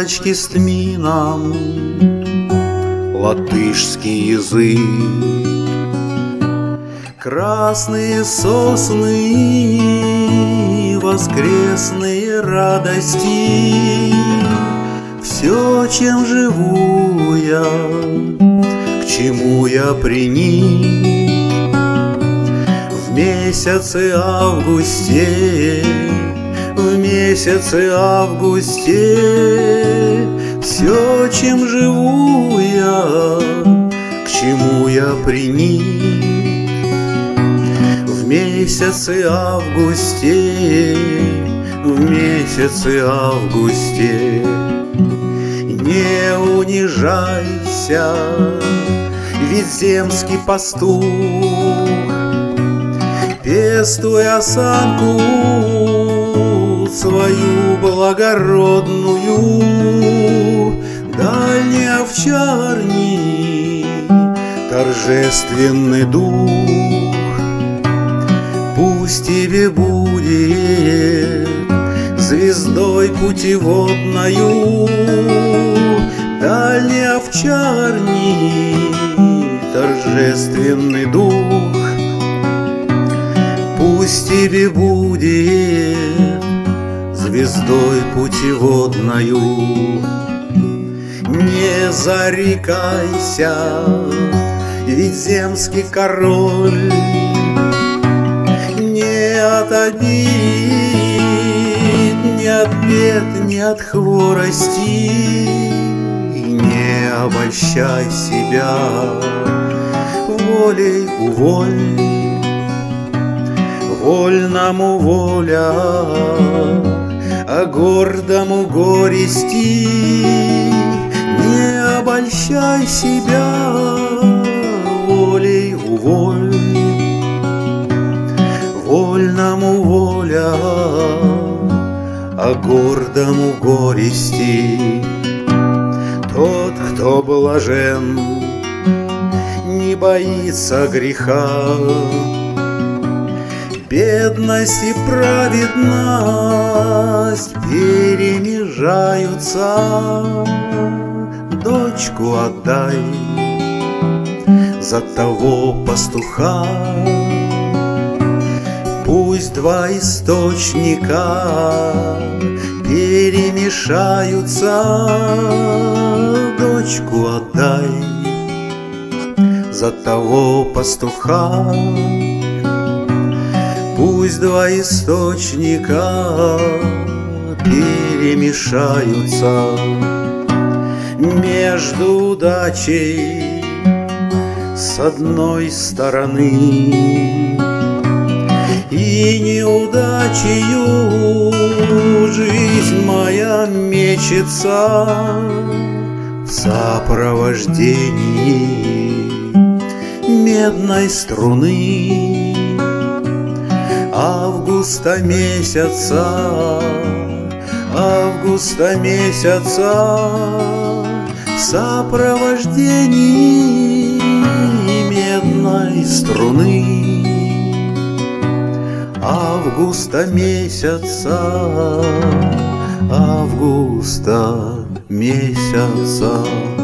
девочки с тмином, латышский язык. Красные сосны, воскресные радости, все, чем живу я, к чему я приник. В месяце августе, в месяце августе, все, чем живу я, к чему я приник. В месяце августе, в месяце августе, не унижайся, ведь земский пастух, пестуя осанку свою благородную, дальней овчарни торжественный дух. Пусть тебе будет звездой путеводною дальней овчарни торжественный дух. Пусть тебе будет звездой путеводною. Не зарекайся, ведь земский король не от обид, не от бед, не от хворости. Не обольщай себя, волей уволь, вольному воля, а гордому горести. Не обольщай себя, волей уволь, вольному воля, а гордому горести. Тот, кто блажен, не боится греха. Бедность и праведность перемежаются. Дочку отдай за того пастуха. Пусть два источника перемешаются. Дочку отдай за того пастуха. Пусть два источника перемешаются. Между удачей с одной стороны и неудачею жизнь моя мечется в сопровождении медной струны. Августа месяца, августа месяца, в сопровождении медной струны. Августа месяца, августа месяца.